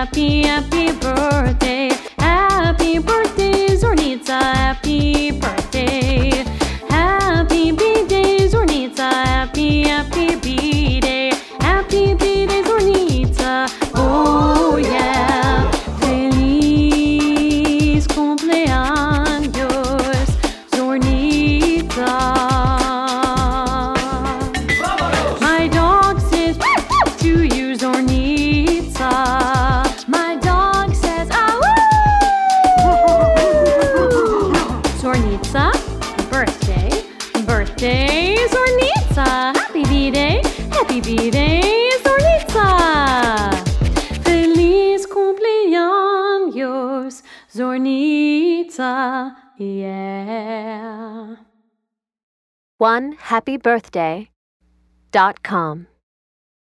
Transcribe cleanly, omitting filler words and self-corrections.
happy, happy birthday. Happy birthday, Zornitza, happy birthday. Happy B-Day, Zornitza, happy, happy B-Day. Happy B-Day, Zornitza, oh yeah. Feliz cumpleaños, Zornitza. My dog says to you, Zornitza. My dog says Zornitza, birthday, birthday, Zornitza. Happy B-Day, happy B-Day, Zornitza. Feliz cumpleaños, Zornitza, yeah. OneHappyBirthday.com